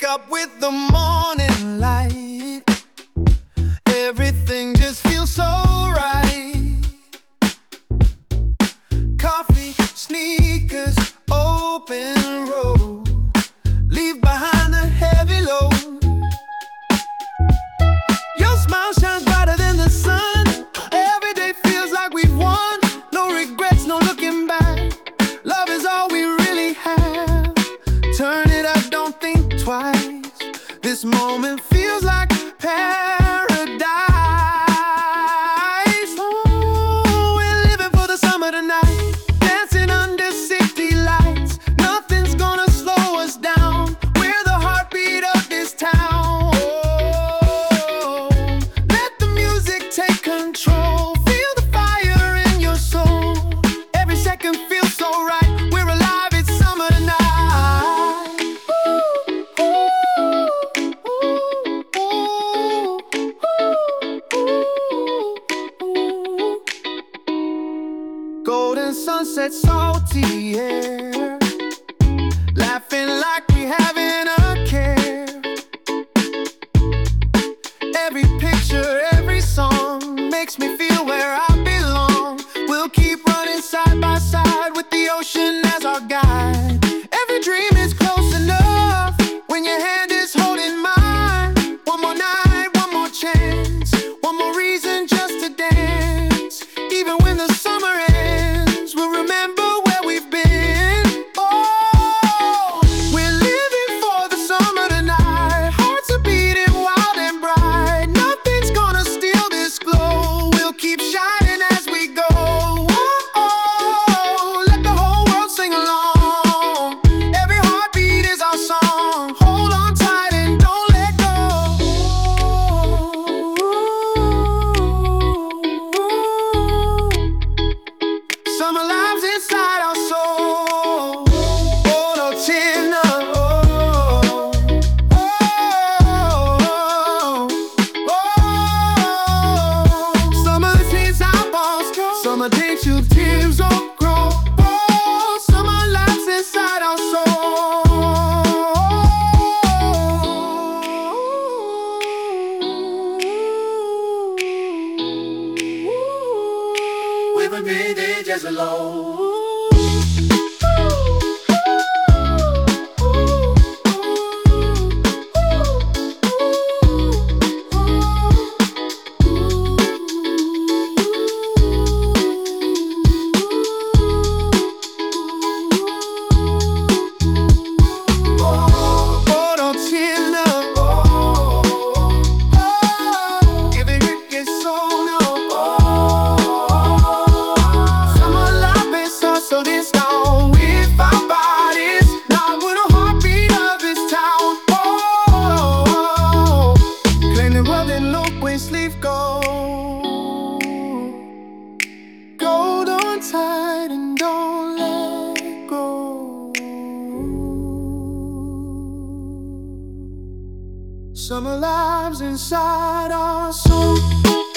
up with the morning light. Everything just feels so right. Coffee, sneakers, open road. Leave behind the heavy load. Your smile shines brighter than the sun. Every day feels like we've won. No regrets, no looking back. Love is all we really have. Turn it up, don't think twice. This moment feels like paradise. Oh, we're living for the summer tonight, dancing under city lights. Nothing's gonna slow us down. We're the heartbeat of this town. Oh, let the music take control. Feel the fire in your soul. Every second feels so right. We're alive, it's summer tonight. Golden sunset, salty air, laughing like we haven't a care. Every picture, every song makes me feel where I belong. We'll keep running side by side with the ocean as our guide. Every dream is close enough when your hand is holding mine. One more night, one more chance, one more reason just to dance. Even when the summer ends, we'll remember where we've been. Oh, we're living for the summer tonight. Hearts are beating wild and bright. Nothing's gonna steal this glow. We'll keep shining as we go. Oh, let the whole world sing along. Every heartbeat is our song. Hold on tight and don't let go. Summer lives inside our soul. Oh, no chin up. Oh, oh, oh. Summer takes our bones. Summer takes your tears don't grow. Oh, summer lives inside our soul. We've been breathing just alone. So this town with our bodies, now with a heartbeat of this town. Oh, claim the world and look where sleep go. Hold on tight and don't let go. Summer lives inside our soul.